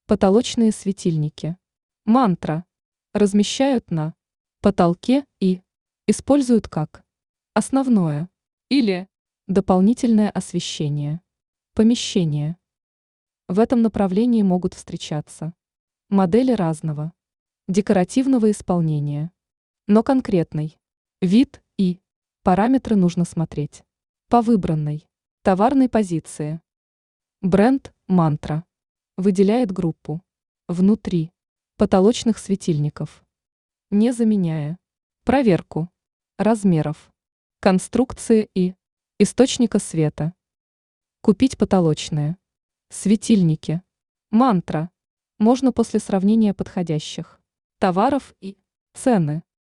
Потолочные светильники. Мантра. Размещают на потолке и используют как основное или дополнительное освещение помещения. В этом направлении могут встречаться модели разного декоративного исполнения, но конкретный вид и параметры нужно смотреть по выбранной товарной позиции. Бренд «Мантра» выделяет группу внутри потолочных светильников, не заменяя проверку размеров, конструкции и источника света. Купить потолочные светильники «Мантра» можно после сравнения подходящих товаров и цены.